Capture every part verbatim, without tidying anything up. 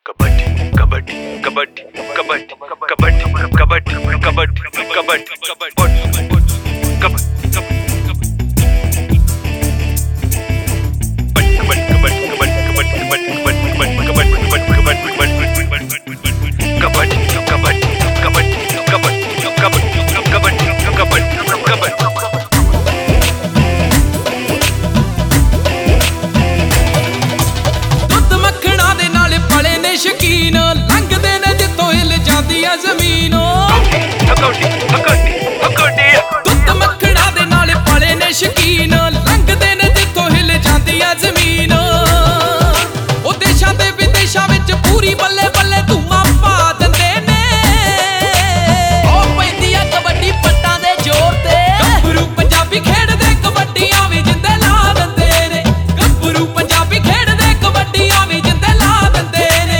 कबड्डी कबड्डी कबड्डी कबड्डी कबड्डी कबड्डी कबड्डी कबड्डी शकीन लंघदे ने जित्थों हिल जांदी है ज़मीन दुध मक्खणा दे नाल पले ने शकीन लंघदे ने जित्थों हिल जांदी है ज़मीन ओ देशां ते विदेशां विच पूरी बल्ले बल्ले धूमां पा दिंदे ने ओ पैंदी आ कबड्डी पट्टां दे जोर ते गभरू पंजाबी खेडदे कबड्डियां वी जिंदे ला दिंदे ने गभरू पंजाबी खेडदे कबड्डियां वी जिंदे ला दिंदे ने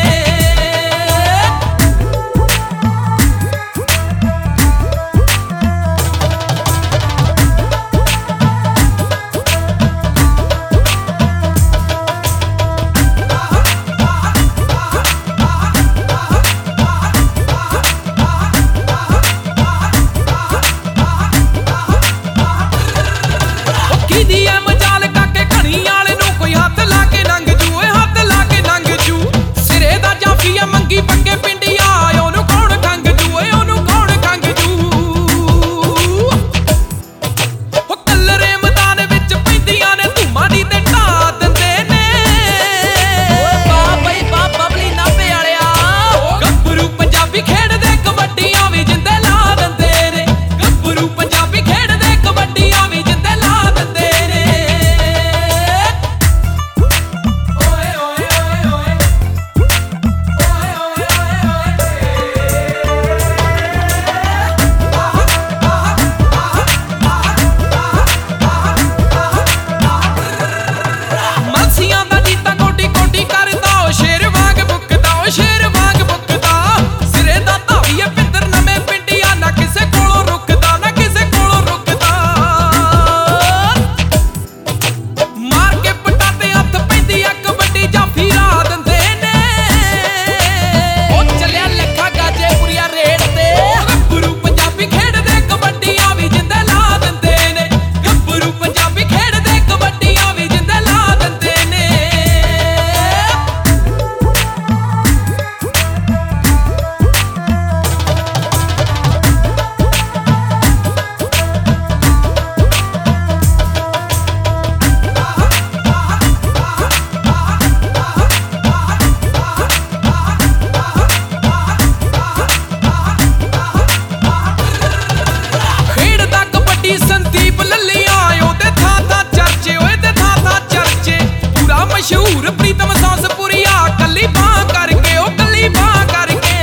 मशहूर प्रीतम सांसपुरिया कली बां करके ओ कली बां करके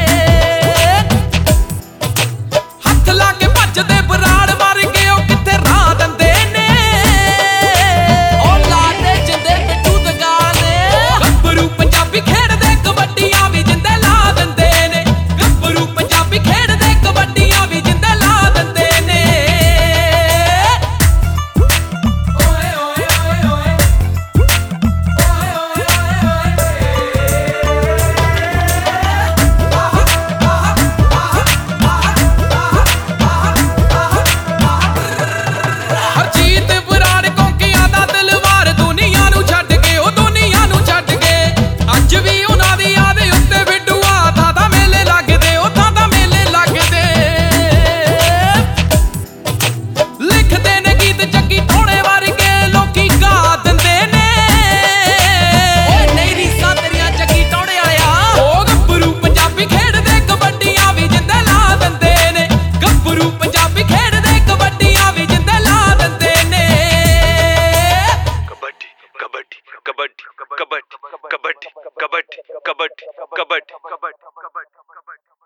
हथ ला के भजदे बराड़ मार के ओ किथे राह दिंदे ने ओ लाडे जिंदे पिट्ठू दगाने गभरू पंजाबी खेडदे कबड्डियां वी जिंदे ला दिंदे ने गभरू पंजाबी खेडदे कबड्डियां वी जिंदे ला दिंदे ने ओए ओए ओए ओए कबड्डी कबड्डी कबड्डी कबड्डी कबड्डी कबड्डी कबड्डी